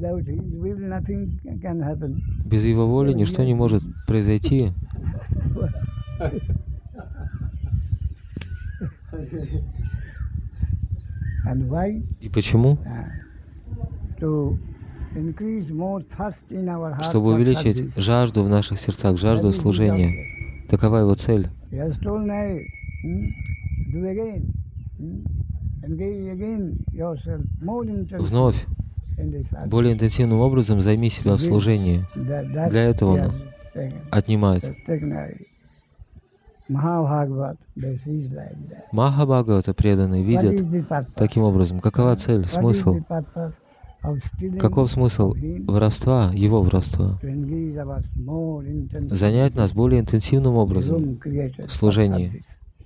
Без Его воли ничто не может произойти. И почему? Чтобы увеличить жажду в наших сердцах, жажду служения. Такова Его цель. Вновь, более интенсивным образом займи себя в служении. Для этого Он отнимает. Махабхагавата преданные видят таким образом. Какова цель, смысл? Каков смысл воровства, его воровства? Занять нас более интенсивным образом в служении.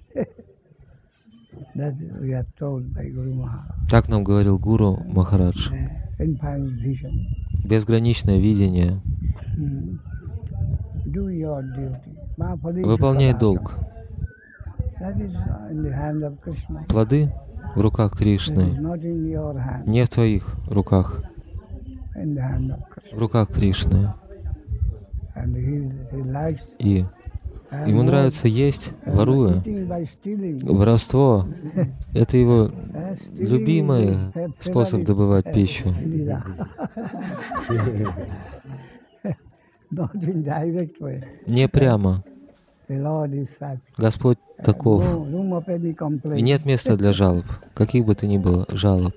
Так нам говорил Гуру Махарадж. Безграничное видение. Выполняй долг. Плоды в руках Кришны, не в твоих руках, в руках Кришны. И Ему нравится есть, воруя. Воровство — это Его любимый способ добывать пищу. Не прямо. Господь таков. И нет места для жалоб, каких бы то ни было жалоб.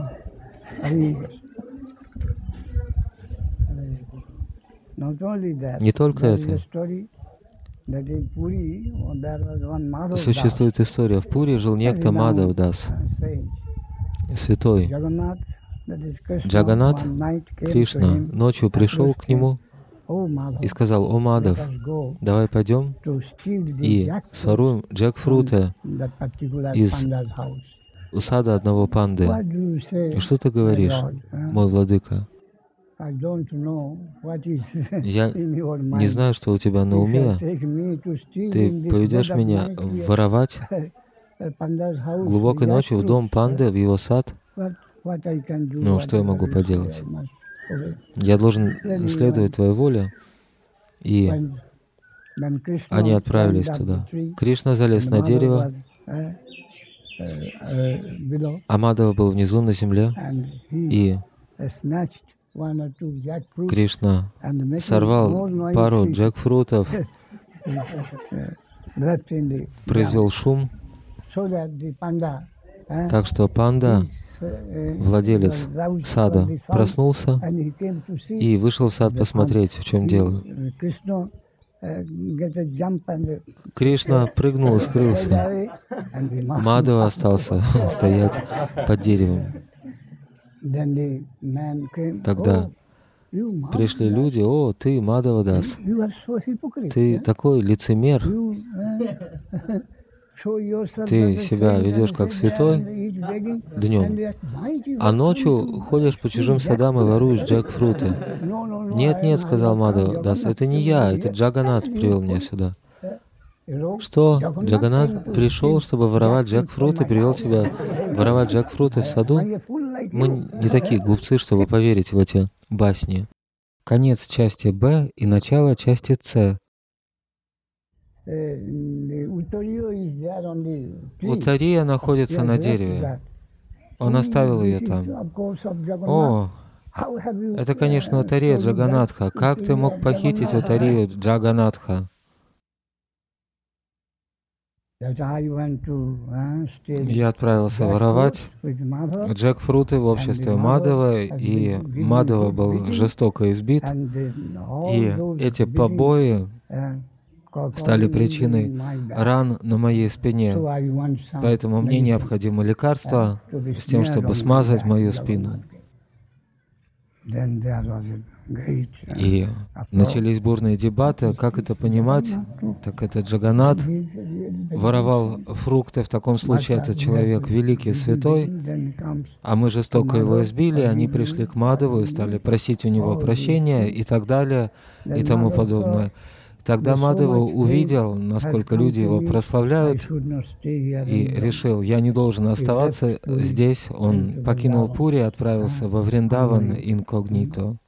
Не только это. Существует история. В Пури жил некто Мадхав Дас, святой. Джаганнат, Кришна, ночью пришел к нему и сказал: «О Мадхав, давай пойдем и своруем джекфруты из сада одного панды». И что ты говоришь, мой владыка? Я не знаю, что у тебя на уме. Ты поведешь меня воровать глубокой ночью в дом панды, в его сад? Ну, что я могу поделать? Я должен следовать твоей воле. И они отправились туда. Кришна залез на дерево, а Мадхава был внизу на земле, и Кришна сорвал пару джекфрутов, произвел шум, так что панда, владелец сада, проснулся и вышел в сад посмотреть, в чем дело. Кришна прыгнул и скрылся. Мадхава остался стоять под деревом. Тогда пришли люди: «О, ты, Мадхава Дас, ты такой лицемер, ты себя ведешь как святой днем, а ночью ходишь по чужим садам и воруешь джекфруты». «Нет, нет», — сказал Мадхава Дас, — «это не я, это Джаганнат привел меня сюда». «Что? Джаганнат пришел, чтобы воровать джекфруты, привел тебя воровать джекфруты в саду?» Мы не такие глупцы, чтобы поверить в эти басни. Конец части Б и начало части С. Уттария находится на дереве. Он оставил ее там. О, это, конечно, Уттария Джаганнатха. Как ты мог похитить Уттарию Джаганнатха? Я отправился воровать джекфруты в обществе Мадхава, и Мадхава был жестоко избит, и эти побои стали причиной ран на моей спине. Поэтому мне необходимо лекарство с тем, чтобы смазать мою спину. И начались бурные дебаты, как это понимать. Так это Джаганнат воровал фрукты, в таком случае этот человек великий, святой, а мы жестоко его избили, они пришли к Мадхаву и стали просить у него прощения и так далее, и тому подобное. Тогда Мадхава увидел, насколько люди его прославляют, и решил, я не должен оставаться здесь. Он покинул Пури и отправился во Вриндаван инкогнито.